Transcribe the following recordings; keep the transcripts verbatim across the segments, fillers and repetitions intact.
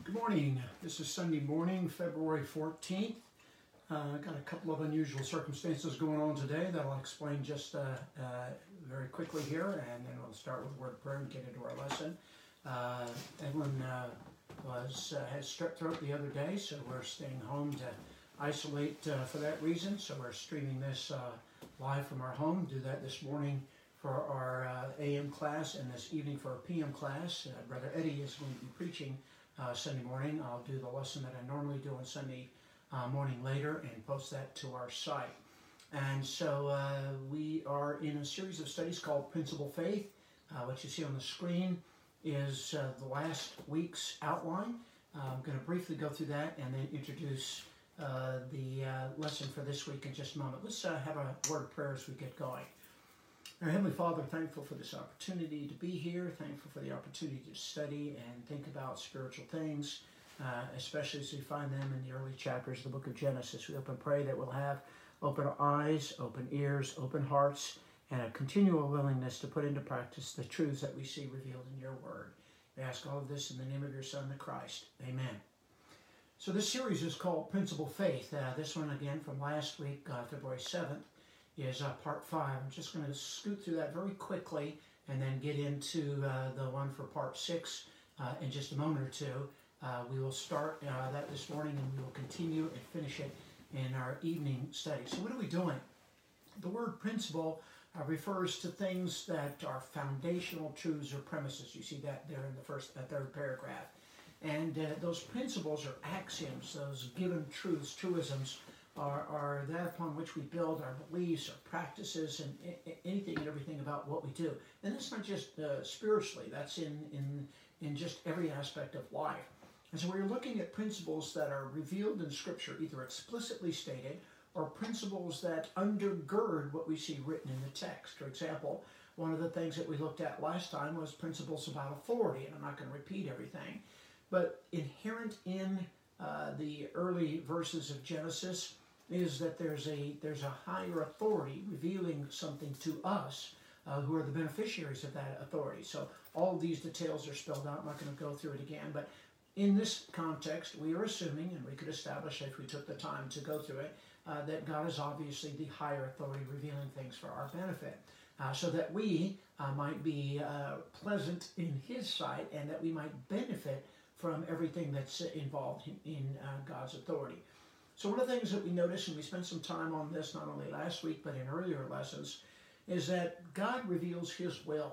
Good morning. This is Sunday morning, February fourteenth. Uh, got a couple of unusual circumstances going on today that I'll explain just uh, uh, very quickly here, and then we'll start with a word of prayer and get into our lesson. Uh, Evelyn uh, was uh, had strep throat the other day, so we're staying home to isolate uh, for that reason. So we're streaming this uh, live from our home. Do that this morning for our uh, A M class and this evening for our P M class. Uh, Brother Eddie is going to be preaching uh, Sunday morning. I'll do the lesson that I normally do on Sunday uh, morning later and post that to our site. And so uh, we are in a series of studies called Principal Faith. Uh, what you see on the screen is uh, the last week's outline. Uh, I'm going to briefly go through that and then introduce uh, the uh, lesson for this week in just a moment. Let's uh, have a word of prayer as we get going. Our Heavenly Father, thankful for this opportunity to be here, thankful for the opportunity to study and think about spiritual things, uh, especially as we find them in the early chapters of the book of Genesis. We hope and pray that we'll have open eyes, open ears, open hearts, and a continual willingness to put into practice the truths that we see revealed in your word. We ask all of this in the name of your Son, the Christ. Amen. So this series is called Principal Faith. Uh, this one again from last week, uh, February seventh. Is uh, part five. I'm just going to scoot through that very quickly and then get into uh, the one for part six uh, in just a moment or two. Uh, we will start uh, that this morning and we will continue and finish it in our evening study. So what are we doing? The word principle uh, refers to things that are foundational truths or premises. You see that there in the first, uh, third paragraph. And uh, those principles are axioms, those given truths, truisms, Are, are that upon which we build our beliefs, our practices, and anything and everything about what we do. And that's not just uh, spiritually, that's in, in, in just every aspect of life. And so we're looking at principles that are revealed in Scripture, either explicitly stated or principles that undergird what we see written in the text. For example, one of the things that we looked at last time was principles about authority, and I'm not going to repeat everything, but inherent in uh, the early verses of Genesis is that there's a there's a higher authority revealing something to us uh, who are the beneficiaries of that authority. So all of these details are spelled out. I'm not going to go through it again, but in this context, we are assuming, and we could establish if we took the time to go through it, uh, that God is obviously the higher authority revealing things for our benefit, uh, so that we uh, might be uh, pleasant in His sight and that we might benefit from everything that's involved in, in uh, God's authority. So one of the things that we notice, and we spent some time on this not only last week but in earlier lessons, is that God reveals His will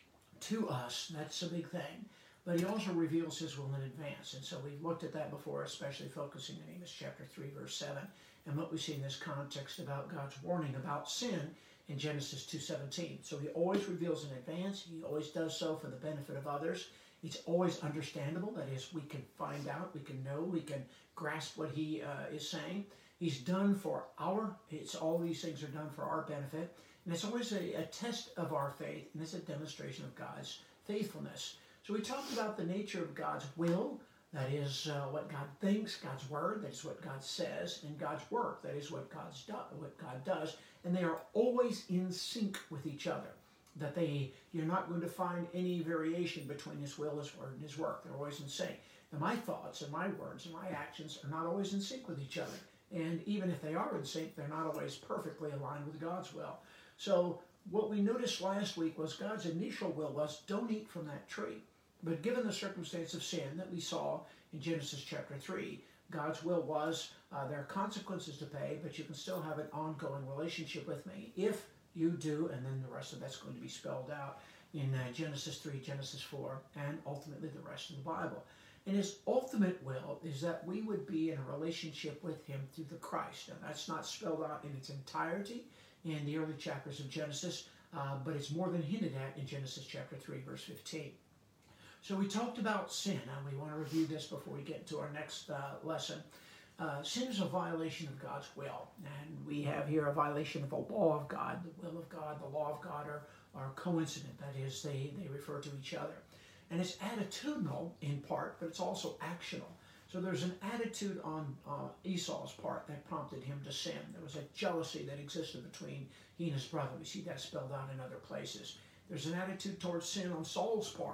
to us. That's a big thing. But He also reveals His will in advance. And so we've looked at that before, especially focusing on Amos chapter three, verse seven, and what we see in this context about God's warning about sin in Genesis two seventeen. So He always reveals in advance. He always does so for the benefit of others. It's always understandable. That is, we can find out, we can know, we can grasp what He uh, is saying. He's done for our, it's all these things are done for our benefit. And it's always a, a test of our faith, and it's a demonstration of God's faithfulness. So we talked about the nature of God's will, that is uh, what God thinks, God's word, that is what God says, and God's work, that is what, God's do, what God does. And they are always in sync with each other. That they, you're not going to find any variation between His will, His word, and His work. They're always in sync. And my thoughts and my words and my actions are not always in sync with each other. And even if they are in sync, they're not always perfectly aligned with God's will. So what we noticed last week was God's initial will was, don't eat from that tree. But given the circumstance of sin that we saw in Genesis chapter three, God's will was, uh, there are consequences to pay, but you can still have an ongoing relationship with me if you do, and then the rest of that's going to be spelled out in uh, Genesis three, Genesis four, and ultimately the rest of the Bible. And His ultimate will is that we would be in a relationship with Him through the Christ. And that's not spelled out in its entirety in the early chapters of Genesis, uh, but it's more than hinted at in Genesis chapter three, verse fifteen. So we talked about sin, and we want to review this before we get into our next uh, lesson. Uh, sin is a violation of God's will, and we have here a violation of the law of God. The will of God, the law of God are, are coincident. That is, they, they refer to each other. And it's attitudinal in part, but it's also actional. So there's an attitude on uh, Esau's part that prompted him to sin. There was a jealousy that existed between he and his brother. We see that spelled out in other places. There's an attitude towards sin on Saul's part.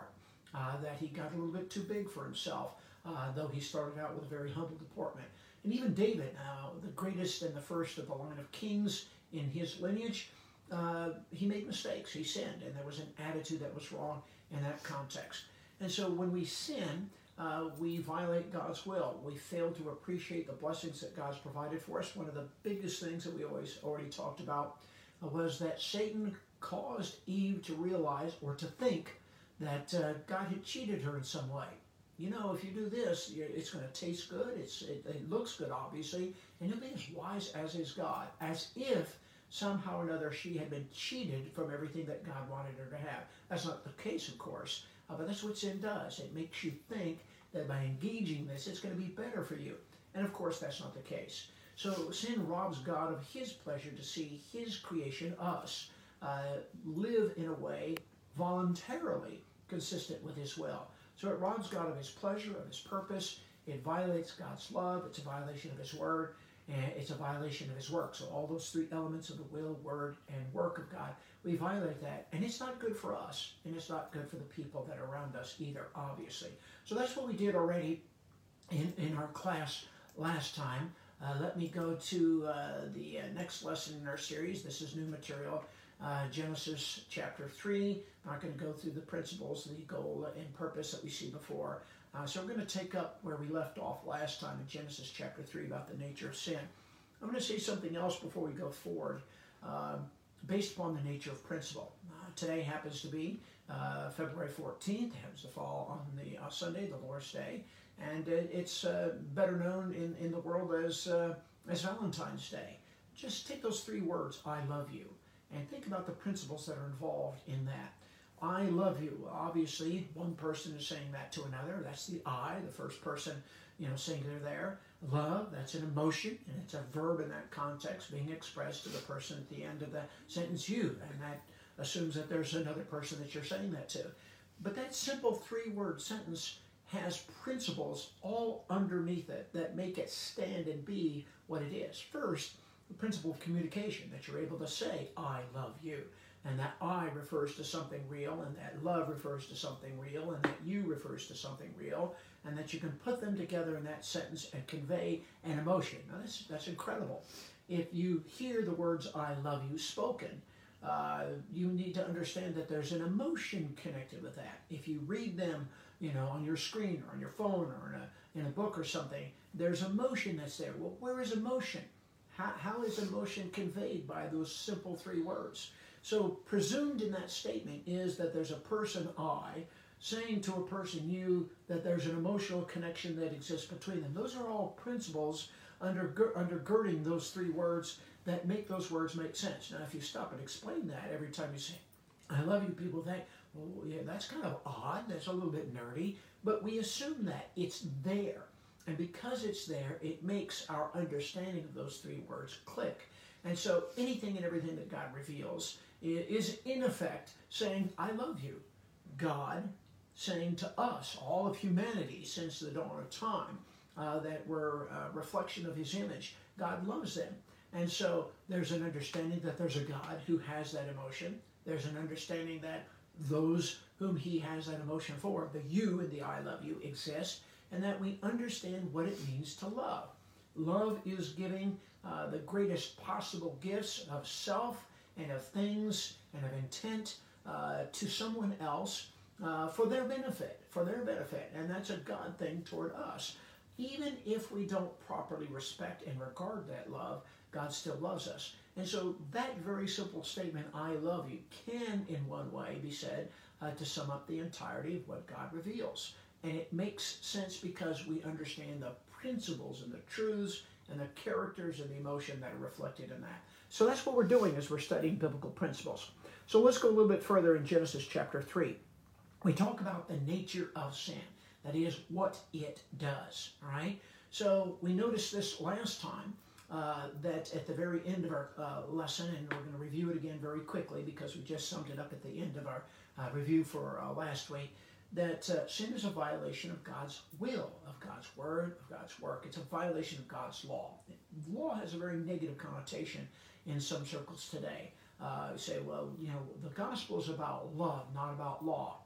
uh, that he got a little bit too big for himself, uh, though he started out with a very humble deportment. And even David, uh, the greatest and the first of the line of kings in his lineage, uh, he made mistakes. He sinned, and there was an attitude that was wrong in that context. And so when we sin, uh, we violate God's will. We fail to appreciate the blessings that God's provided for us. One of the biggest things that we always already talked about uh, was that Satan caused Eve to realize or to think that uh, God had cheated her in some way. You know, if you do this, it's going to taste good. It's, it, it looks good, obviously, and you'll be as wise as is God, as if somehow or another she had been cheated from everything that God wanted her to have. That's not the case, of course, uh, but that's what sin does. It makes you think that by engaging this, it's going to be better for you. And of course, that's not the case. So sin robs God of his pleasure to see his creation, us, uh, live in a way voluntarily consistent with his will. So it robs God of his pleasure, of his purpose. It violates God's love. It's a violation of his word. And it's a violation of his work. So all those three elements of the will, word, and work of God, we violate that. And it's not good for us. And it's not good for the people that are around us either, obviously. So that's what we did already in, in our class last time. Uh, let me go to uh, the uh, next lesson in our series. This is new material. Uh, Genesis chapter three. I'm not going to go through the principles, the goal and purpose that we see before. Uh, so we're going to take up where we left off last time in Genesis chapter three about the nature of sin. I'm going to say something else before we go forward, uh, based upon the nature of principle. Uh, today happens to be uh, February fourteenth. It happens to fall on the uh, Sunday, the Lord's Day, and it, it's uh, better known in, in the world as uh, as Valentine's Day. Just take those three words, I love you, and think about the principles that are involved in that. I love you. Obviously, one person is saying that to another. That's the I, the first person, you know, singular there. Love, that's an emotion, and it's a verb in that context being expressed to the person at the end of the sentence, you, and that assumes that there's another person that you're saying that to. But that simple three-word sentence has principles all underneath it that make it stand and be what it is. First, the principle of communication, that you're able to say, I love you. And that I refers to something real, and that love refers to something real, and that you refers to something real, and that you can put them together in that sentence and convey an emotion. Now, that's, that's incredible. If you hear the words I love you spoken, uh, you need to understand that there's an emotion connected with that. If you read them, you know, on your screen or on your phone or in a, in a book or something, there's emotion that's there. Well, where is emotion? How, how is emotion conveyed by those simple three words? So presumed in that statement is that there's a person, I, saying to a person, you, that there's an emotional connection that exists between them. Those are all principles under, undergirding those three words that make those words make sense. Now, if you stop and explain that every time you say, I love you, people think, well, yeah, that's kind of odd, that's a little bit nerdy, but we assume that it's there. And because it's there, it makes our understanding of those three words click. And so anything and everything that God reveals is in effect saying, I love you. God saying to us, all of humanity since the dawn of time, uh, that we're a reflection of his image, God loves them. And so there's an understanding that there's a God who has that emotion. There's an understanding that those whom he has that emotion for, the you and the I love you, exist, and that we understand what it means to love. Love is giving uh, the greatest possible gifts of self and of things and of intent uh, to someone else uh, for their benefit, for their benefit. And that's a God thing toward us. Even if we don't properly respect and regard that love, God still loves us. And so that very simple statement, I love you, can in one way be said uh, to sum up the entirety of what God reveals. And it makes sense because we understand the principles and the truths and the characters and the emotion that are reflected in that. So that's what we're doing as we're studying biblical principles. So let's go a little bit further in Genesis chapter three. We talk about the nature of sin. That is, what it does. All right? So we noticed this last time, uh, that at the very end of our uh, lesson, and we're going to review it again very quickly because we just summed it up at the end of our uh, review for uh, last week, that uh, sin is a violation of God's will, of God's word, of God's work. It's a violation of God's law. Law has a very negative connotation in some circles today. Uh, say, well, you know, the gospel is about love, not about law.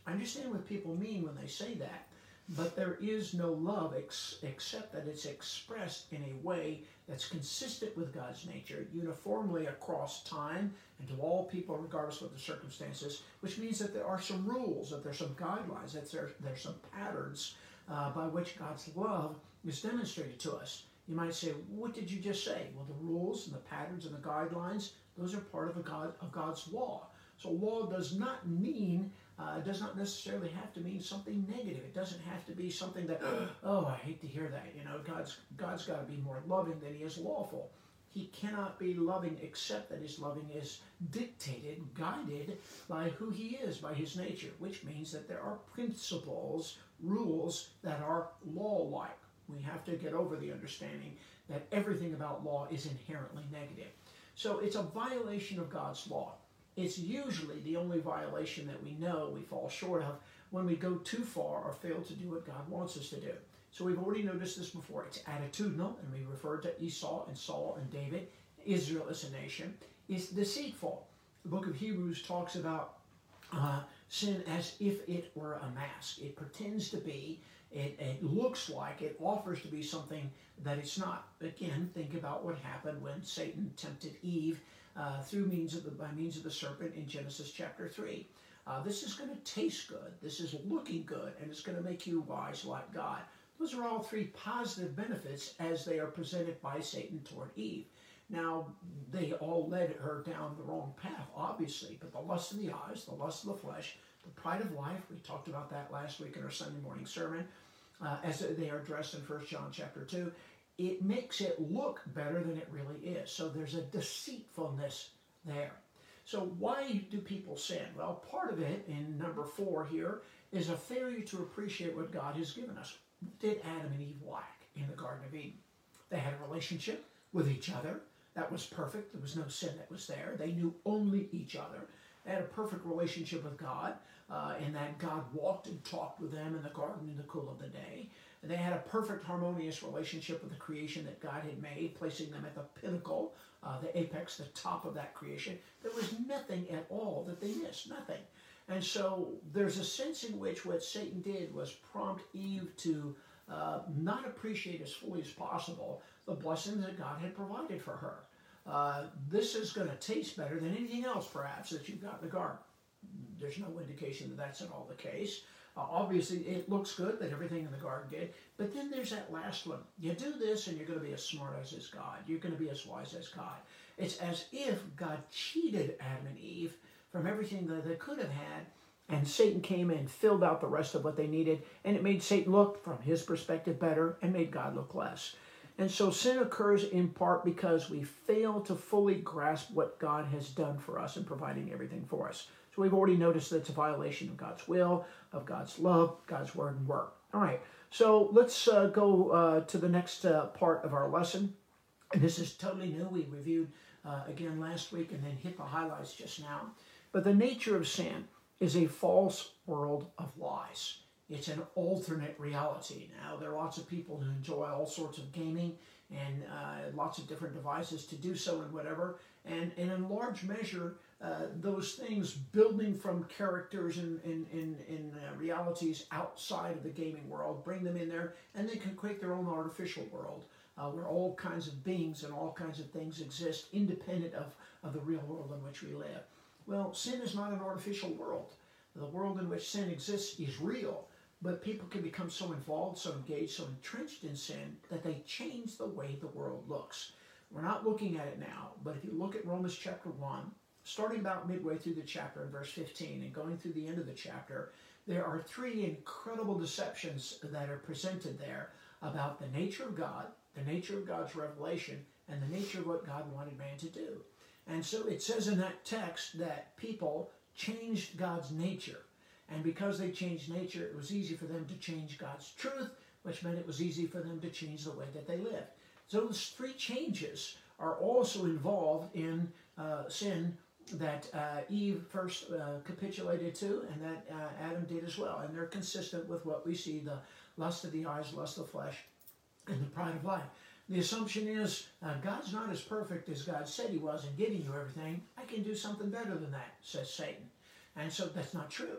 I understand what people mean when they say that, but there is no love ex- except that it's expressed in a way that's consistent with God's nature, uniformly across time and to all people regardless of the circumstances, which means that there are some rules, that there's some guidelines, that there, there's some patterns uh, by which God's love is demonstrated to us. You might say, what did you just say? Well, the rules and the patterns and the guidelines, those are part of, a God, of God's law. So law does not mean, uh, does not necessarily have to mean something negative. It doesn't have to be something that, oh, I hate to hear that. You know, God's God's got to be more loving than he is lawful. He cannot be loving except that his loving is dictated, guided by who he is, by his nature, which means that there are principles, rules that are law-like. We have to get over the understanding that everything about law is inherently negative. So it's a violation of God's law. It's usually the only violation that we know we fall short of when we go too far or fail to do what God wants us to do. So we've already noticed this before. It's attitudinal, and we referred to Esau and Saul and David. Israel as a nation is deceitful. The book of Hebrews talks about uh, sin as if it were a mask. It pretends to be, it, it looks like, it offers to be something that it's not. Again, think about what happened when Satan tempted Eve uh, through means of the, by means of the serpent in Genesis chapter three. Uh, this is going to taste good. This is looking good, and it's going to make you wise like God. Those are all three positive benefits as they are presented by Satan toward Eve. Now, they all led her down the wrong path, obviously, but the lust of the eyes, the lust of the flesh, the pride of life, we talked about that last week in our Sunday morning sermon, uh, as they are addressed in First John chapter two, it makes it look better than it really is. So there's a deceitfulness there. So why do people sin? Well, part of it, in number four here, is a failure to appreciate what God has given us. What did Adam and Eve lack in the Garden of Eden? They had a relationship with each other. That was perfect. There was no sin that was there. They knew only each other. They had a perfect relationship with God, uh, in that God walked and talked with them in the garden in the cool of the day. And they had a perfect harmonious relationship with the creation that God had made, placing them at the pinnacle, uh, the apex, the top of that creation. There was nothing at all that they missed, nothing. And so there's a sense in which what Satan did was prompt Eve to uh, not appreciate as fully as possible the blessings that God had provided for her. Uh, this is going to taste better than anything else, perhaps, that you've got in the garden. There's no indication that that's at all the case. Uh, obviously, it looks good that everything in the garden did, but then there's that last one. You do this and you're going to be as smart as is God. You're going to be as wise as God. It's as if God cheated Adam and Eve from everything that they could have had, and Satan came and filled out the rest of what they needed, and it made Satan look, from his perspective, better, and made God look less. And so sin occurs in part because we fail to fully grasp what God has done for us in providing everything for us. So we've already noticed that it's a violation of God's will, of God's love, God's word and work. All right, so let's uh, go uh, to the next uh, part of our lesson. And this is totally new. We reviewed uh, again last week and then hit the highlights just now. But the nature of sin is a false world of lies. It's an alternate reality. Now, there are lots of people who enjoy all sorts of gaming and uh, lots of different devices to do so and whatever. And, and in large measure, uh, those things building from characters and in, in, in, uh, realities outside of the gaming world, bring them in there, and they can create their own artificial world uh, where all kinds of beings and all kinds of things exist independent of, of the real world in which we live. Well, sin is not an artificial world. The world in which sin exists is real. But people can become so involved, so engaged, so entrenched in sin that they change the way the world looks. We're not looking at it now, but if you look at Romans chapter one, starting about midway through the chapter in verse fifteen and going through the end of the chapter, there are three incredible deceptions that are presented there about the nature of God, the nature of God's revelation, and the nature of what God wanted man to do. And so it says in that text that people changed God's nature. And because they changed nature, it was easy for them to change God's truth, which meant it was easy for them to change the way that they lived. So those three changes are also involved in uh, sin that uh, Eve first uh, capitulated to and that uh, Adam did as well. And they're consistent with what we see, the lust of the eyes, lust of the flesh, and the pride of life. The assumption is uh, God's not as perfect as God said he was in giving you everything. I can do something better than that, says Satan. And so that's not true.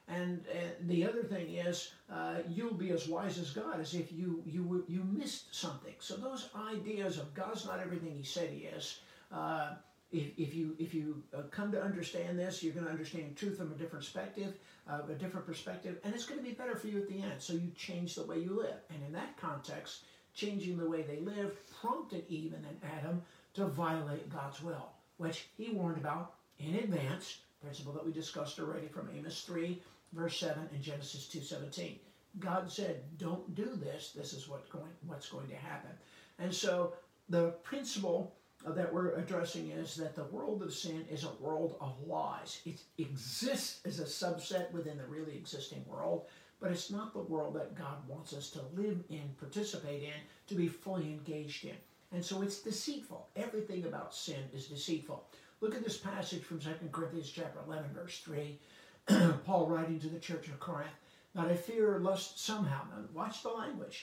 And, and the other thing is, uh, you'll be as wise as God as if you you you missed something. So those ideas of God's not everything He said He is. Uh, if, if you if you uh, come to understand this, you're going to understand truth from a different perspective, uh, a different perspective, and it's going to be better for you at the end. So you change the way you live, and in that context, changing the way they lived prompted Eve and then Adam to violate God's will, which He warned about in advance. Principle that we discussed already from Amos three, verse seven, and Genesis two seventeen. God said, don't do this. This is what going, what's going to happen. And so the principle that we're addressing is that the world of sin is a world of lies. It exists as a subset within the really existing world, but it's not the world that God wants us to live in, participate in, to be fully engaged in. And so it's deceitful. Everything about sin is deceitful. Look at this passage from Second Corinthians chapter eleven, verse three. Paul writing to the church of Corinth, "But I fear lest somehow," now watch the language,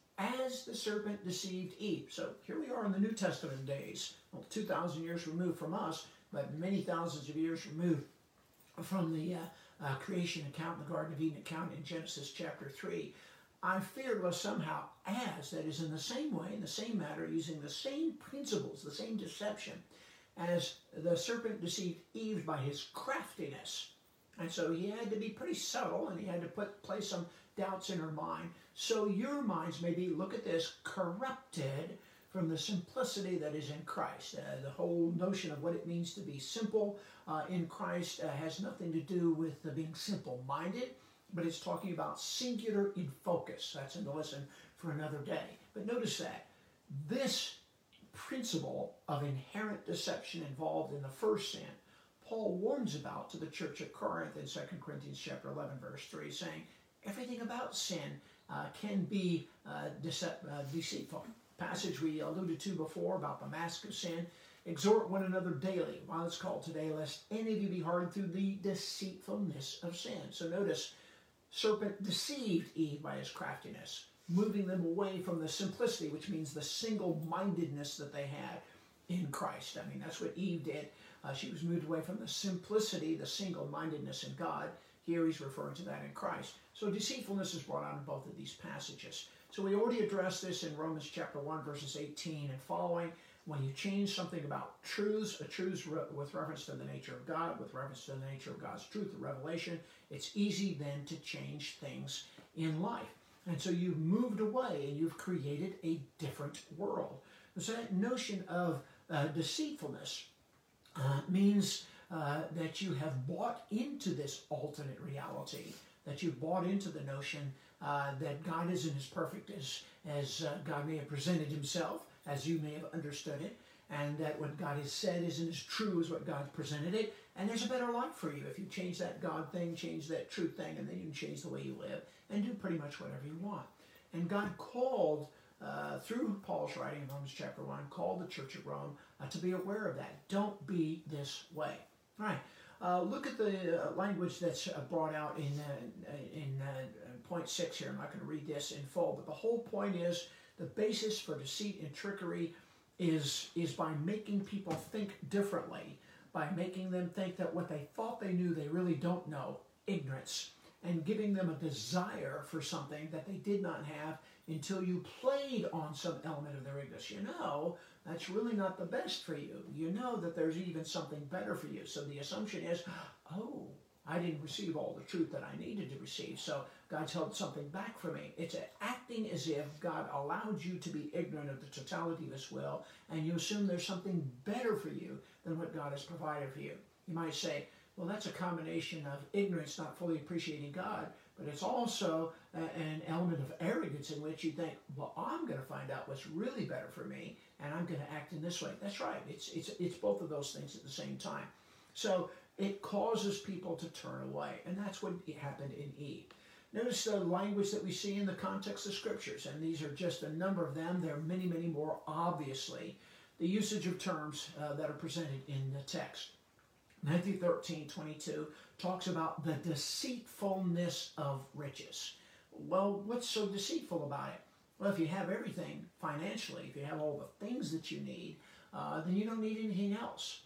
"as the serpent deceived Eve." So here we are in the New Testament days, well, two thousand years removed from us, but many thousands of years removed from the uh, uh, creation account, the Garden of Eden account in Genesis chapter three. "I fear lest somehow, as," that is in the same way, in the same matter, using the same principles, the same deception, "as the serpent deceived Eve by his craftiness." And so he had to be pretty subtle, and he had to put place some doubts in her mind. "So your minds may be," look at this, "corrupted from the simplicity that is in Christ." Uh, the whole notion of what it means to be simple uh, in Christ uh, has nothing to do with uh, being simple-minded, but it's talking about singular in focus. That's in the lesson for another day. But notice that this principle of inherent deception involved in the first sin, Paul warns about to the church at Corinth in Second Corinthians chapter eleven, verse three, saying everything about sin uh, can be uh, dece- uh, deceitful. Passage we alluded to before about the mask of sin. "Exhort one another daily, while it's called today, lest any of you be hardened through the deceitfulness of sin." So notice, serpent deceived Eve by his craftiness, moving them away from the simplicity, which means the single-mindedness that they had in Christ. I mean, that's what Eve did. Uh, she was moved away from the simplicity, the single-mindedness in God. Here he's referring to that in Christ. So deceitfulness is brought out in both of these passages. So we already addressed this in Romans chapter one, verses eighteen and following. When you change something about truths, a truth re- with reference to the nature of God, with reference to the nature of God's truth, the revelation, it's easy then to change things in life. And so you've moved away and you've created a different world. And so that notion of uh, deceitfulness uh, means uh, that you have bought into this alternate reality, that you've bought into the notion uh, that God isn't as perfect as, as uh, God may have presented himself, as you may have understood it, and that what God has said isn't as true as what God presented it, and there's a better life for you if you change that God thing, change that truth thing, and then you can change the way you live and do pretty much whatever you want. And God called, uh, through Paul's writing in Romans chapter one, called the church at Rome uh, to be aware of that. Don't be this way. All right. Uh, look at the uh, language that's uh, brought out in, uh, in uh, point six here. I'm not going to read this in full, but the whole point is the basis for deceit and trickery is, is by making people think differently, by making them think that what they thought they knew they really don't know, ignorance, and giving them a desire for something that they did not have until you played on some element of their ignorance. You know, that's really not the best for you. You know that there's even something better for you. So the assumption is, oh, I didn't receive all the truth that I needed to receive, so God's held something back from me. It's acting as if God allowed you to be ignorant of the totality of his will, and you assume there's something better for you than what God has provided for you. You might say, well, that's a combination of ignorance, not fully appreciating God, but it's also uh, an element of arrogance in which you think, well, I'm going to find out what's really better for me, and I'm going to act in this way. That's right. It's, it's, it's both of those things at the same time. So it causes people to turn away, and that's what happened in Eve. Notice the language that we see in the context of scriptures, and these are just a number of them. There are many, many more, obviously. The usage of terms uh, that are presented in the text. Matthew thirteen twenty-two talks about the deceitfulness of riches. Well, what's so deceitful about it? Well, if you have everything financially, if you have all the things that you need, uh, then you don't need anything else.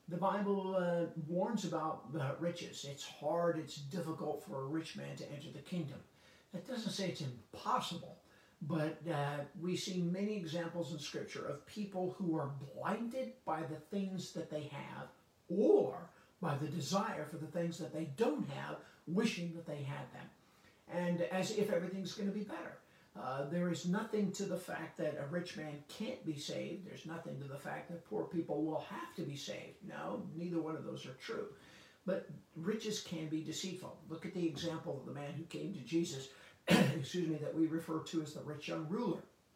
The Bible uh, warns about uh, riches. It's hard, it's difficult for a rich man to enter the kingdom. That doesn't say it's impossible, but uh, we see many examples in Scripture of people who are blinded by the things that they have or by the desire for the things that they don't have, wishing that they had them. And as if everything's going to be better. Uh, there is nothing to the fact that a rich man can't be saved. There's nothing to the fact that poor people will have to be saved. No, neither one of those are true. But riches can be deceitful. Look at the example of the man who came to Jesus, excuse me, that we refer to as the rich young ruler.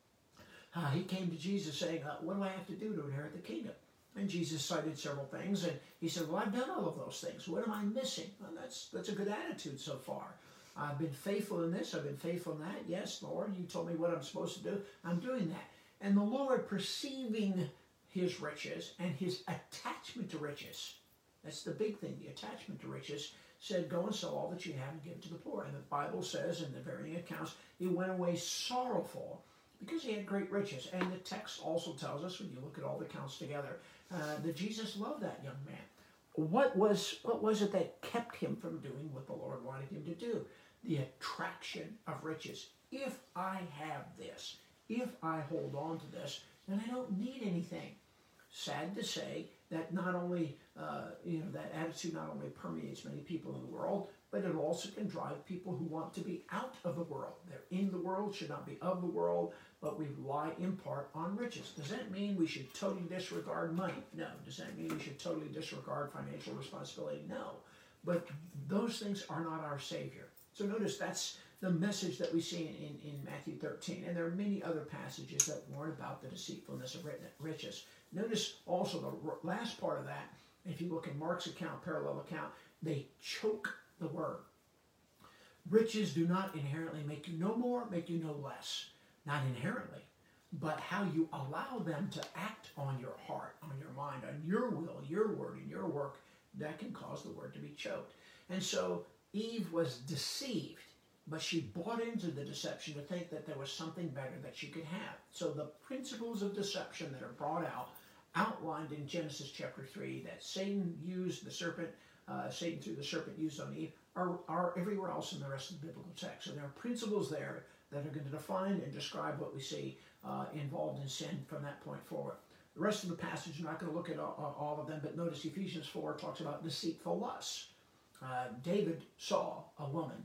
Uh, he came to Jesus saying, uh, what do I have to do to inherit the kingdom? And Jesus cited several things, and he said, well, I've done all of those things. What am I missing? Well, that's, that's a good attitude so far. I've been faithful in this, I've been faithful in that. Yes, Lord, you told me what I'm supposed to do. I'm doing that. And the Lord, perceiving his riches and his attachment to riches, that's the big thing, the attachment to riches, said, go and sell all that you have and give it to the poor. And the Bible says in the varying accounts, he went away sorrowful because he had great riches. And the text also tells us, when you look at all the accounts together, uh, that Jesus loved that young man. What was, what was it that kept him from doing what the Lord wanted him to do? The attraction of riches. If I have this, if I hold on to this, then I don't need anything. Sad to say that not only, uh, you know, that attitude not only permeates many people in the world, but it also can drive people who want to be out of the world. They're in the world, should not be of the world, but we rely in part on riches. Does that mean we should totally disregard money? No. Does that mean we should totally disregard financial responsibility? No. But those things are not our Savior. So notice that's the message that we see in, in, in Matthew thirteen. And there are many other passages that warn about the deceitfulness of riches. Notice also the last part of that, if you look in Mark's account, parallel account, they choke the word. Riches do not inherently make you no more, make you no less. Not inherently, but how you allow them to act on your heart, on your mind, on your will, your word, and your work, that can cause the word to be choked. And so Eve was deceived, but she bought into the deception to think that there was something better that she could have. So the principles of deception that are brought out, outlined in Genesis chapter three, that Satan used the serpent, uh, Satan through the serpent used on Eve, are, are everywhere else in the rest of the biblical text. So there are principles there that are going to define and describe what we see uh, involved in sin from that point forward. The rest of the passage, I'm not going to look at all, all of them, but notice Ephesians four talks about deceitful lusts. Uh, David saw a woman,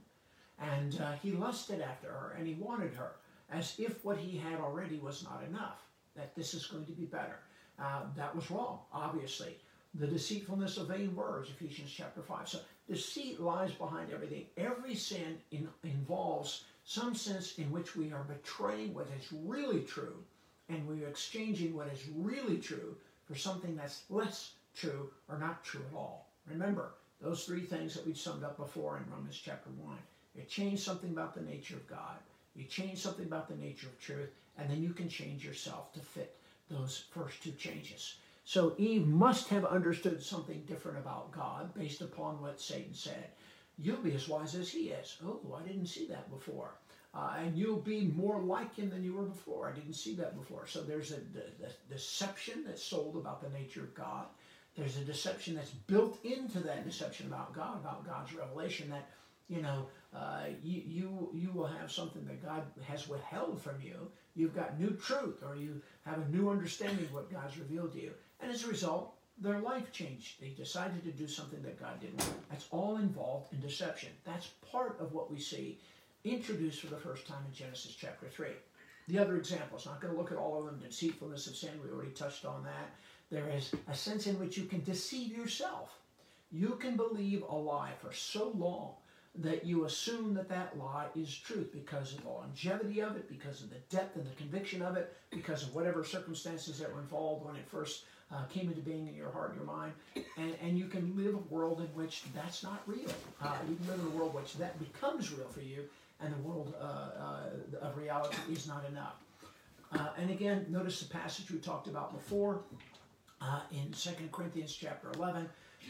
and uh, he lusted after her, and he wanted her, as if what he had already was not enough, that this is going to be better. Uh, that was wrong, obviously. The deceitfulness of vain words, Ephesians chapter five. So deceit lies behind everything. Every sin in, involves some sense in which we are betraying what is really true, and we are exchanging what is really true for something that's less true or not true at all. Remember, those three things that we summed up before in Romans chapter one. You change something about the nature of God. You change something about the nature of truth, and then you can change yourself to fit those first two changes. So Eve must have understood something different about God based upon what Satan said. You'll be as wise as he is. Oh, I didn't see that before. Uh, and you'll be more like him than you were before. I didn't see that before. So there's a, a, a deception that's sold about the nature of God. There's a deception that's built into that deception about God, about God's revelation, that, you know, uh, you, you, you will have something that God has withheld from you. You've got new truth, or you have a new understanding of what God's revealed to you. And as a result, their life changed. They decided to do something that God didn't want. That's all involved in deception. That's part of what we see introduced for the first time in Genesis chapter three. The other examples, not going to look at all of them. Deceitfulness of sin, we already touched on that. There is a sense in which you can deceive yourself. You can believe a lie for so long that you assume that that lie is truth because of the longevity of it, because of the depth and the conviction of it, because of whatever circumstances that were involved when it first uh, came into being in your heart and your mind. And, and you can live a world in which that's not real. Uh, you can live in a world in which that becomes real for you, and the world uh, uh, of reality is not enough. Uh, and again, notice the passage we talked about before uh, in Second Corinthians chapter eleven.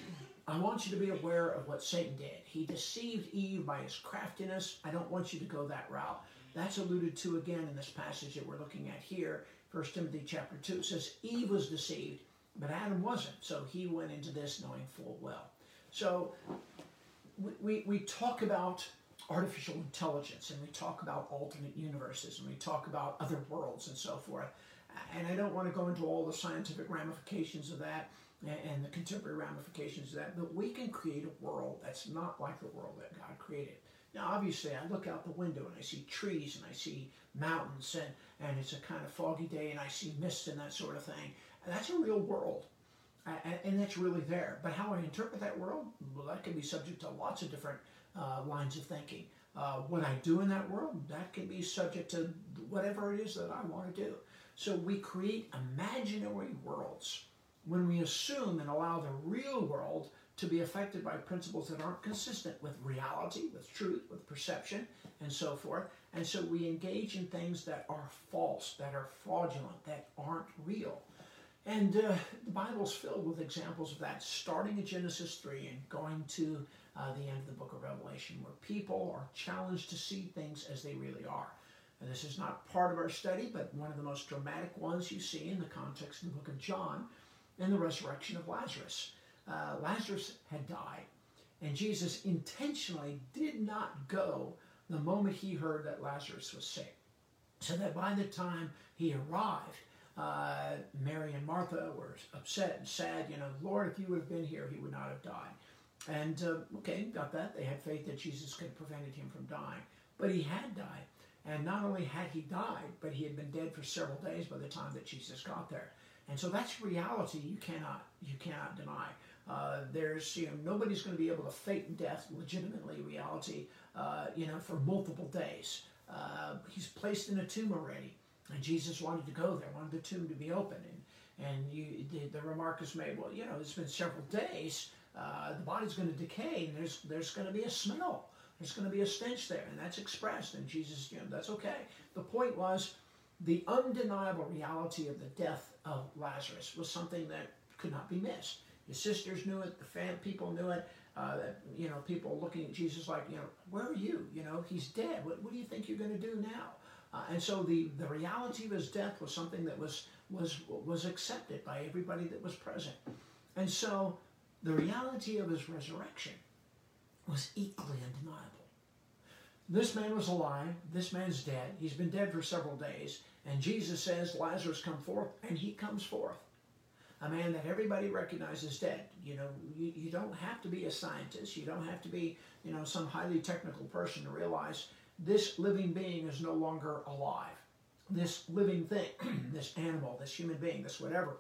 I want you to be aware of what Satan did. He deceived Eve by his craftiness. I don't want you to go that route. That's alluded to again in this passage that we're looking at here, First Timothy chapter two. It says, Eve was deceived but Adam wasn't. So he went into this knowing full well. So we, we, we talk about artificial intelligence, and we talk about alternate universes, and we talk about other worlds and so forth. And I don't want to go into all the scientific ramifications of that and the contemporary ramifications of that, but we can create a world that's not like the world that God created. Now, obviously, I look out the window and I see trees and I see mountains, and, and it's a kind of foggy day, and I see mist and that sort of thing. And that's a real world, and, and that's really there. But how I interpret that world, well, that can be subject to lots of different uh, lines of thinking. Uh, what I do in that world, that can be subject to whatever it is that I want to do. So we create imaginary worlds when we assume and allow the real world to be affected by principles that aren't consistent with reality, with truth, with perception, and so forth. And so we engage in things that are false, that are fraudulent, that aren't real. And uh, the Bible's filled with examples of that, starting at Genesis three and going to uh, the end of the book of Revelation, where people are challenged to see things as they really are. And this is not part of our study, but one of the most dramatic ones you see in the context of the book of John, and the resurrection of Lazarus. Uh, Lazarus had died, and Jesus intentionally did not go the moment he heard that Lazarus was sick. So that by the time he arrived, uh, Mary and Martha were upset and sad. You know, Lord, if you would have been here, he would not have died. And, uh, okay, got that. They had faith that Jesus could have prevented him from dying. But he had died. And not only had he died, but he had been dead for several days by the time that Jesus got there. And so that's reality you cannot you cannot deny. Uh, there's you know nobody's going to be able to fake death legitimately reality uh, you know for multiple days. Uh, he's placed in a tomb already, and Jesus wanted to go there, wanted the tomb to be open, and and you, the, the remark is made. Well, you know it's been several days. Uh, the body's going to decay, and there's there's going to be a smell. There's going to be a stench there, and that's expressed. And Jesus, you know, that's okay. The point was, the undeniable reality of the death of Lazarus was something that could not be missed. His sisters knew it, the fan people knew it, uh, you know, people looking at Jesus like, you know, where are you? You know, he's dead. What, what do you think you're going to do now? Uh, and so the, the reality of his death was something that was, was, was accepted by everybody that was present. And so the reality of his resurrection was equally undeniable. This man was alive, this man's dead, he's been dead for several days, and Jesus says, Lazarus, come forth, and he comes forth. A man that everybody recognizes dead. You know, you, you don't have to be a scientist, you don't have to be, you know, some highly technical person to realize this living being is no longer alive. This living thing, this animal, this human being, this whatever,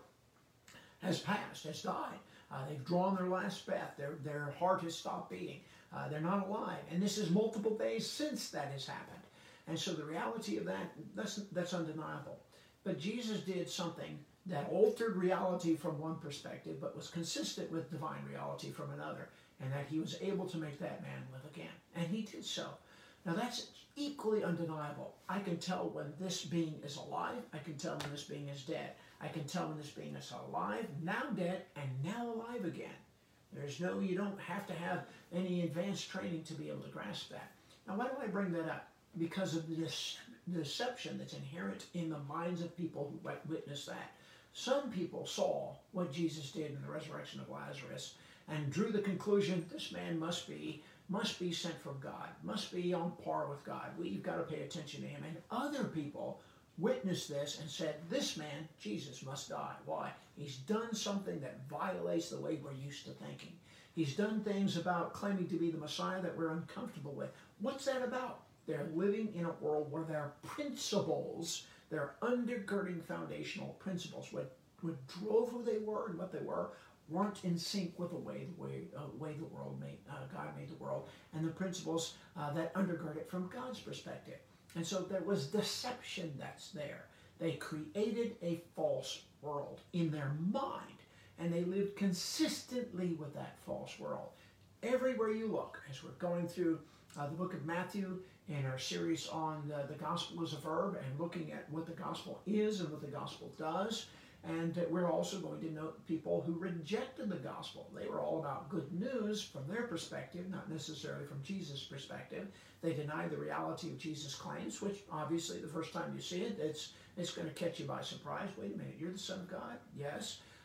has passed, has died. Uh, they've drawn their last breath, their, their heart has stopped beating. Uh, they're not alive. And this is multiple days since that has happened. And so the reality of that, that's, that's undeniable. But Jesus did something that altered reality from one perspective, but was consistent with divine reality from another, and that he was able to make that man live again. And he did so. Now that's equally undeniable. I can tell when this being is alive. I can tell when this being is dead. I can tell when this being is alive, now dead, and now alive again. There's no, you don't have to have any advanced training to be able to grasp that. Now, why do I bring that up? Because of this deception that's inherent in the minds of people who witness that. Some people saw what Jesus did in the resurrection of Lazarus and drew the conclusion this man must be must be sent from God, must be on par with God. We've got to pay attention to him. And other people witnessed this and said, this man, Jesus, must die. Why? He's done something that violates the way we're used to thinking. He's done things about claiming to be the Messiah that we're uncomfortable with. What's that about? They're living in a world where their principles, their undergirding foundational principles, what, what drove who they were and what they were, weren't in sync with the way the way, uh, way the world made, uh, God made the world, and the principles uh, that undergird it from God's perspective. And so there was deception that's there. They created a false world in their mind, and they lived consistently with that false world. Everywhere you look, as we're going through uh, the book of Matthew in our series on the, the gospel as a verb and looking at what the gospel is and what the gospel does, and uh, we're also going to note people who rejected the gospel. They were all about good news from their perspective, not necessarily from Jesus' perspective. They denied the reality of Jesus' claims, which obviously the first time you see it, it's, it's going to catch you by surprise. Wait a minute, you're the Son of God? Yes.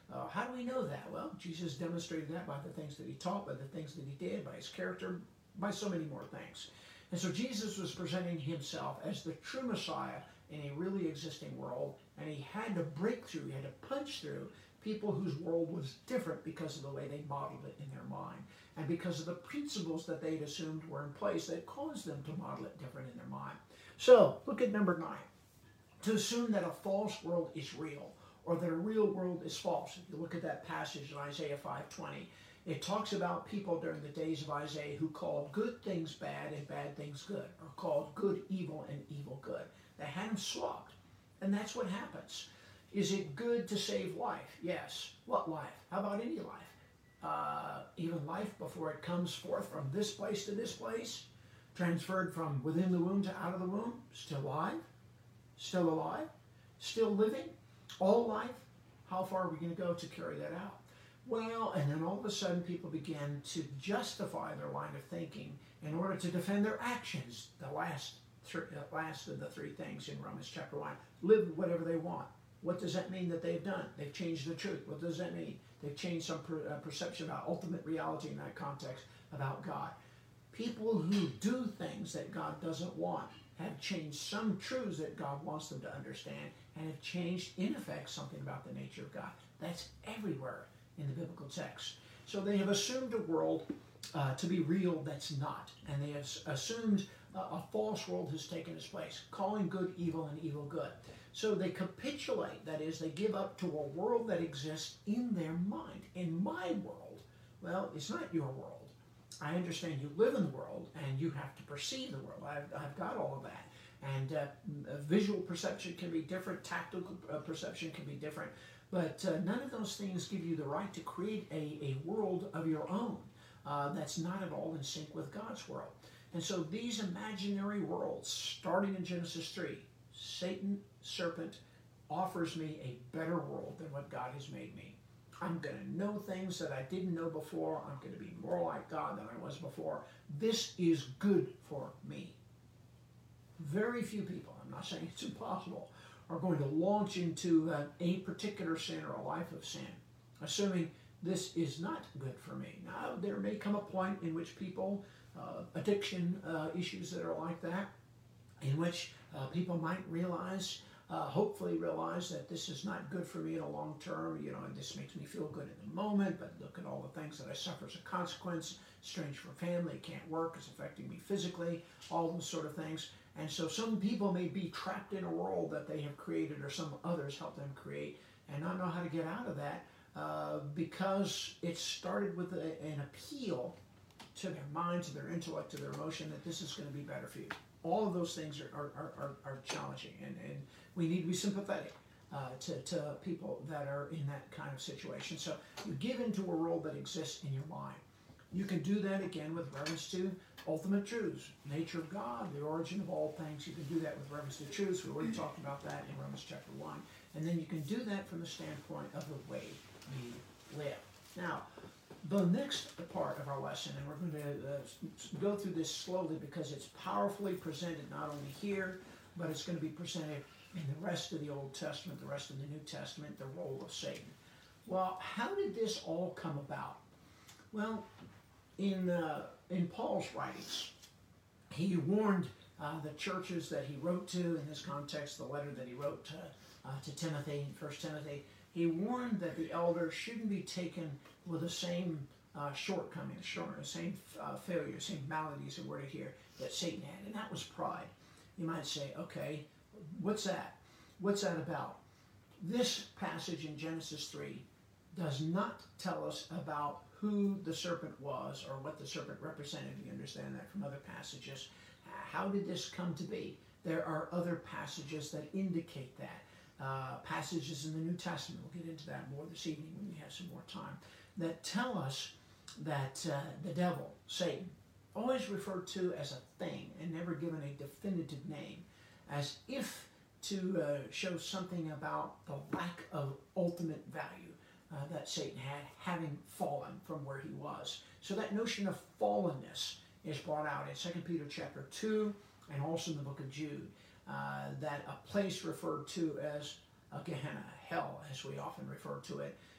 Uh, how do we know that? Well, Jesus demonstrated that by the things that he taught, by the things that he did, by his character, by so many more things. And so Jesus was presenting himself as the true Messiah in a really existing world, and he had to break through, he had to punch through people whose world was different because of the way they modeled it in their mind, and because of the principles that they'd assumed were in place that caused them to model it different in their mind. So, look at number nine. To assume that a false world is real, or that a real world is false. If you look at that passage in Isaiah five twenty, it talks about people during the days of Isaiah who called good things bad and bad things good, or called good evil and evil good. They had them swapped, and that's what happens. Is it good to save life? Yes. What life? How about any life? Uh, even life before it comes forth from this place to this place, transferred from within the womb to out of the womb, still alive, still alive, still living, all life. How far are we going to go to carry that out? Well, and then all of a sudden people begin to justify their line of thinking in order to defend their actions. The last, th- last of the three things in Romans chapter one. Live whatever they want. What does that mean that they've done? They've changed the truth. What does that mean? They've changed some per, uh, perception about ultimate reality in that context about God. People who do things that God doesn't want have changed some truths that God wants them to understand, and have changed, in effect, something about the nature of God. That's everywhere in the biblical text. So they have assumed a world uh, to be real that's not, and they have assumed uh, a false world has taken its place, calling good evil and evil good. So they capitulate, that is, they give up to a world that exists in their mind. In my world, well, it's not your world. I understand you live in the world and you have to perceive the world. I've, I've got all of that. And uh, visual perception can be different, tactical uh, perception can be different, but uh, none of those things give you the right to create a, a world of your own uh, that's not at all in sync with God's world. And so these imaginary worlds, starting in Genesis three, Satan, serpent, offers me a better world than what God has made me. I'm going to know things that I didn't know before. I'm going to be more like God than I was before. This is good for me. Very few people, I'm not saying it's impossible, are going to launch into uh, a particular sin or a life of sin, assuming this is not good for me. Now, there may come a point in which people, uh, addiction uh, issues that are like that, in which uh, people might realize, uh, hopefully realize that this is not good for me in a long term. You know, this makes me feel good in the moment, but look at all the things that I suffer as a consequence. Strange for family, can't work, it's affecting me physically, all those sort of things. And so some people may be trapped in a world that they have created or some others help them create and not know how to get out of that uh, because it started with a, an appeal to their mind, to their intellect, to their emotion that this is going to be better for you. All of those things are, are, are, are challenging, and, and we need to be sympathetic uh, to, to people that are in that kind of situation. So you give into a world that exists in your mind. You can do that again with reference to ultimate truths, nature of God, the origin of all things. You can do that with reference to truths. We already talked about that in Romans chapter one. And then you can do that from the standpoint of the way we live. Now, the next part of our lesson, and we're going to uh, go through this slowly because it's powerfully presented not only here, but it's going to be presented in the rest of the Old Testament, the rest of the New Testament, the role of Satan. Well, how did this all come about? Well, in uh, in Paul's writings, he warned uh, the churches that he wrote to, in this context, the letter that he wrote to, uh, to Timothy, First Timothy, he warned that the elder shouldn't be taken with the same uh, shortcomings, the same uh, failures, same maladies that were here that Satan had, and that was pride. You might say, okay, what's that? What's that about? This passage in Genesis three does not tell us about who the serpent was or what the serpent represented. We understand that from other passages. How did this come to be? There are other passages that indicate that. Uh, passages in the New Testament, we'll get into that more this evening when we have some more time, that tell us that uh, the devil, Satan, always referred to as a thing and never given a definitive name, as if to uh, show something about the lack of ultimate value uh, that Satan had, having fallen from where he was. So that notion of fallenness is brought out in Second Peter chapter two and also in the book of Jude, uh, that a place referred to as a Gehenna, hell, as we often refer to it,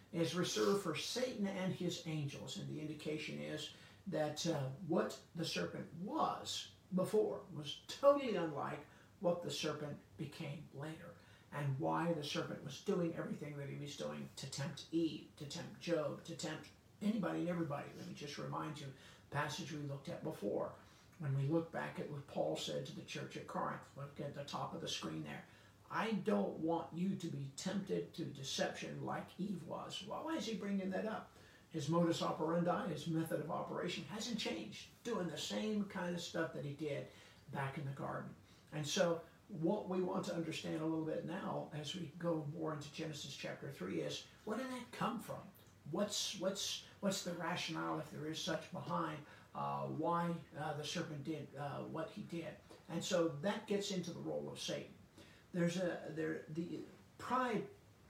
is reserved for Satan and his angels. And the indication is that uh, what the serpent was before was totally unlike what the serpent became later, and why the serpent was doing everything that he was doing to tempt Eve, to tempt Job, to tempt anybody and everybody. Let me just remind you, the passage we looked at before, when we look back at what Paul said to the church at Corinth. Look at the top of the screen there. I don't want you to be tempted to deception like Eve was. Well, why is he bringing that up? His modus operandi, his method of operation hasn't changed, doing the same kind of stuff that he did back in the garden. And so what we want to understand a little bit now as we go more into Genesis chapter three is, where did that come from? What's what's what's the rationale, if there is such, behind uh, why uh, the serpent did uh, what he did? And so that gets into the role of Satan. There's a there the pride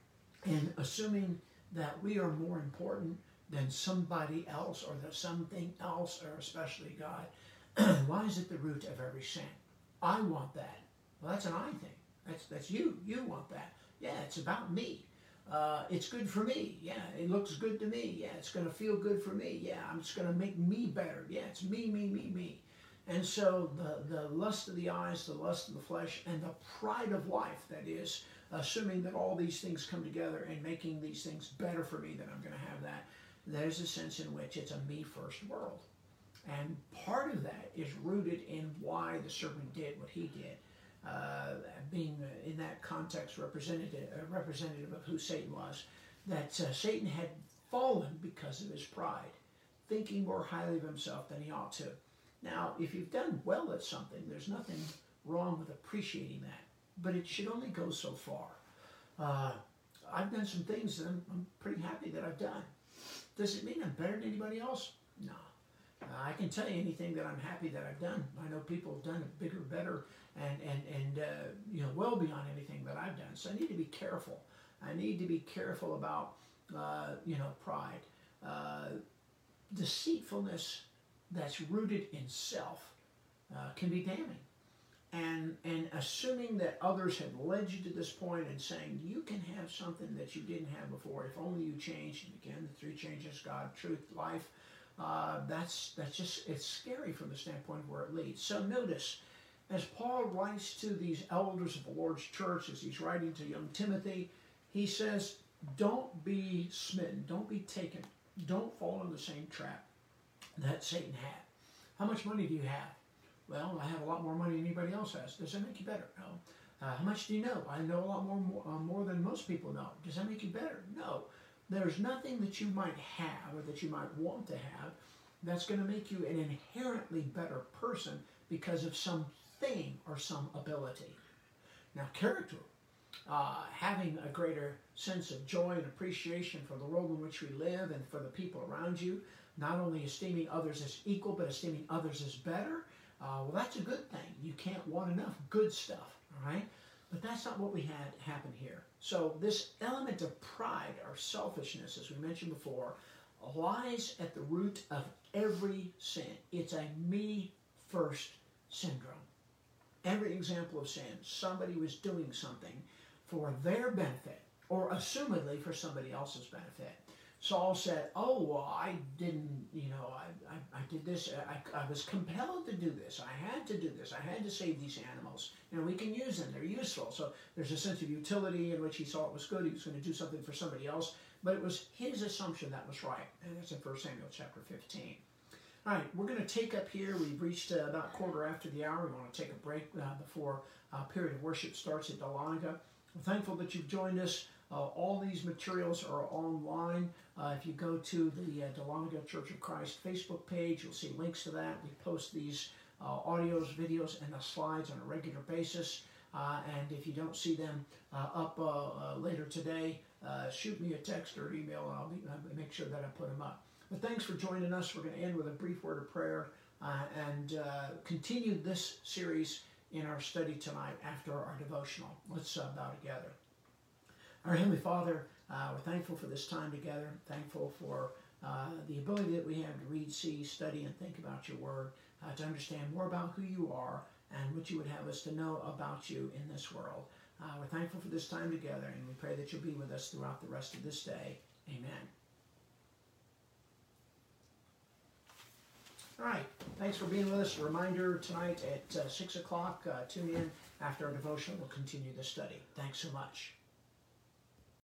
in assuming that we are more important than somebody else or that something else, or especially God. Why is it the root of every sin? I want that. Well, that's an I thing. That's that's you. You want that. Yeah, it's about me. Uh, it's good for me. Yeah, it looks good to me. Yeah, it's going to feel good for me. Yeah, it's going to make me better. Yeah, it's me, me, me, me. And so the, the lust of the eyes, the lust of the flesh, and the pride of life, that is, assuming that all these things come together and making these things better for me, that I'm going to have that, there's a sense in which it's a me-first world. And part of that is rooted in why the serpent did what he did. Uh, being uh, in that context representative, uh, representative of who Satan was, that uh, Satan had fallen because of his pride, thinking more highly of himself than he ought to. Now, if you've done well at something, there's nothing wrong with appreciating that, but it should only go so far. Uh, I've done some things that I'm, I'm pretty happy that I've done. Does it mean I'm better than anybody else? No. Uh, I can tell you anything that I'm happy that I've done. I know people have done it bigger, better, and, and, and uh, you know, well beyond anything that I've done. So I need to be careful. I need to be careful about, uh, you know, pride. Uh, deceitfulness that's rooted in self uh, can be damning. And, and assuming that others have led you to this point and saying you can have something that you didn't have before if only you change. And again, the three changes: God, truth, life. Uh, that's that's just, it's scary from the standpoint of where it leads. So notice, as Paul writes to these elders of the Lord's church, as he's writing to young Timothy, he says, don't be smitten, don't be taken, don't fall in the same trap that Satan had. How much money do you have? Well, I have a lot more money than anybody else has. Does that make you better? No. Uh, how much do you know? I know a lot more, more, uh, more than most people know. Does that make you better? No. There's nothing that you might have or that you might want to have that's going to make you an inherently better person because of something or some ability. Now, character, uh, having a greater sense of joy and appreciation for the world in which we live and for the people around you, not only esteeming others as equal, but esteeming others as better, uh, well, that's a good thing. You can't want enough good stuff, all right? But that's not what we had happen here. So this element of pride or selfishness, as we mentioned before, lies at the root of every sin. It's a me-first syndrome. Every example of sin, somebody was doing something for their benefit, or assumedly for somebody else's benefit. Saul said, oh, well, I didn't, you know, I, I, I did this, I, I was compelled to do this, I had to do this, I had to save these animals. You know, we can use them, they're useful. So there's a sense of utility in which he saw it was good, he was going to do something for somebody else, but it was his assumption that was right. And that's in First Samuel chapter fifteen. All right, we're going to take up here, we've reached uh, about quarter after the hour. We want to take a break uh, before a uh, period of worship starts at Dahlonega. I'm thankful that you've joined us. Uh, all these materials are online. Uh, if you go to the uh, Dahlonega Church of Christ Facebook page, you'll see links to that. We post these uh, audios, videos, and the slides on a regular basis. Uh, and if you don't see them uh, up uh, uh, later today, uh, shoot me a text or email, and I'll, be, I'll make sure that I put them up. But thanks for joining us. We're going to end with a brief word of prayer uh, and uh, continue this series in our study tonight after our devotional. Let's uh, bow together. Our Heavenly Father, uh, we're thankful for this time together, thankful for uh, the ability that we have to read, see, study, and think about your word, uh, to understand more about who you are and what you would have us to know about you in this world. Uh, we're thankful for this time together, and we pray that you'll be with us throughout the rest of this day. Amen. All right, thanks for being with us. A reminder tonight at uh, six o'clock, uh, tune in after our devotion. We'll continue the study. Thanks so much.